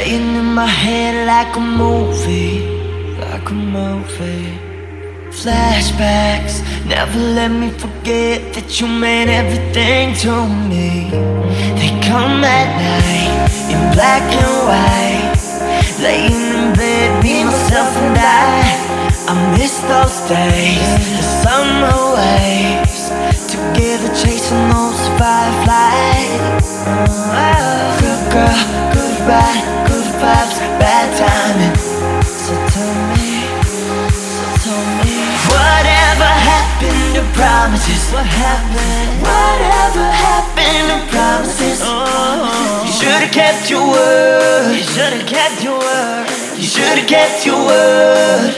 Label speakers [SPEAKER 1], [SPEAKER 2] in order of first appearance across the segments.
[SPEAKER 1] playing in my head like a movie, like a movie. Flashbacks never let me forget that you meant everything to me. They come at night in black and white, laying in bed, me, myself and I miss those days, the summer waves, together chasing those fireflies. Good girl, good ride, good vibes, bad timing. So tell me, whatever happened to promises? What happened? Whatever happened to promises? You should've kept your word. You should've kept your word. You should've kept your word.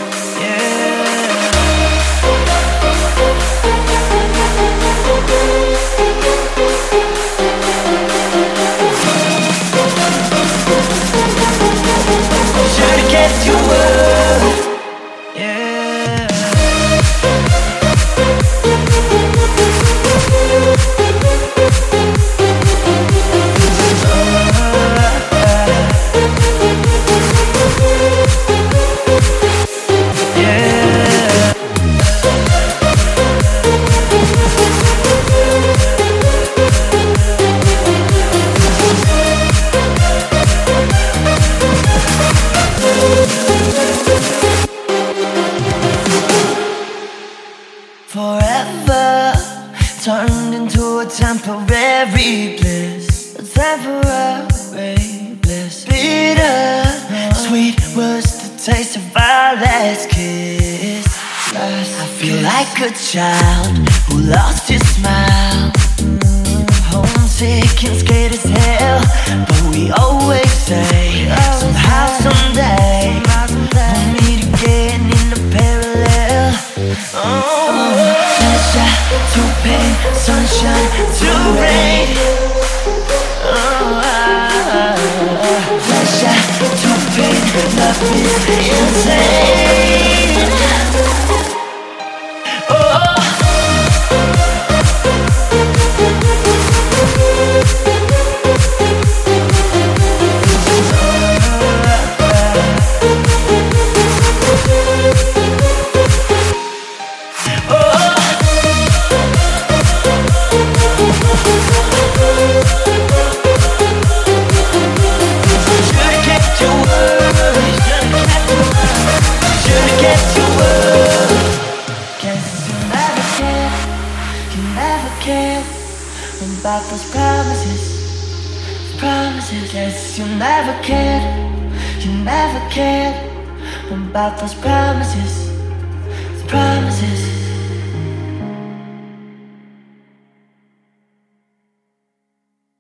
[SPEAKER 1] Should've kept your word. Yeah. Forever turned into a temporary bliss, a temporary bliss. Bitter, sweet was the taste of our last kiss. I feel like a child who lost his smile, homesick and scared as hell, but we always say somehow, someday we'll meet again in a parallel. Sunshine to pain, sunshine to rain. Sunshine to pain, love is insane. About those promises, promises. Guess you never cared, you never cared about those promises, promises.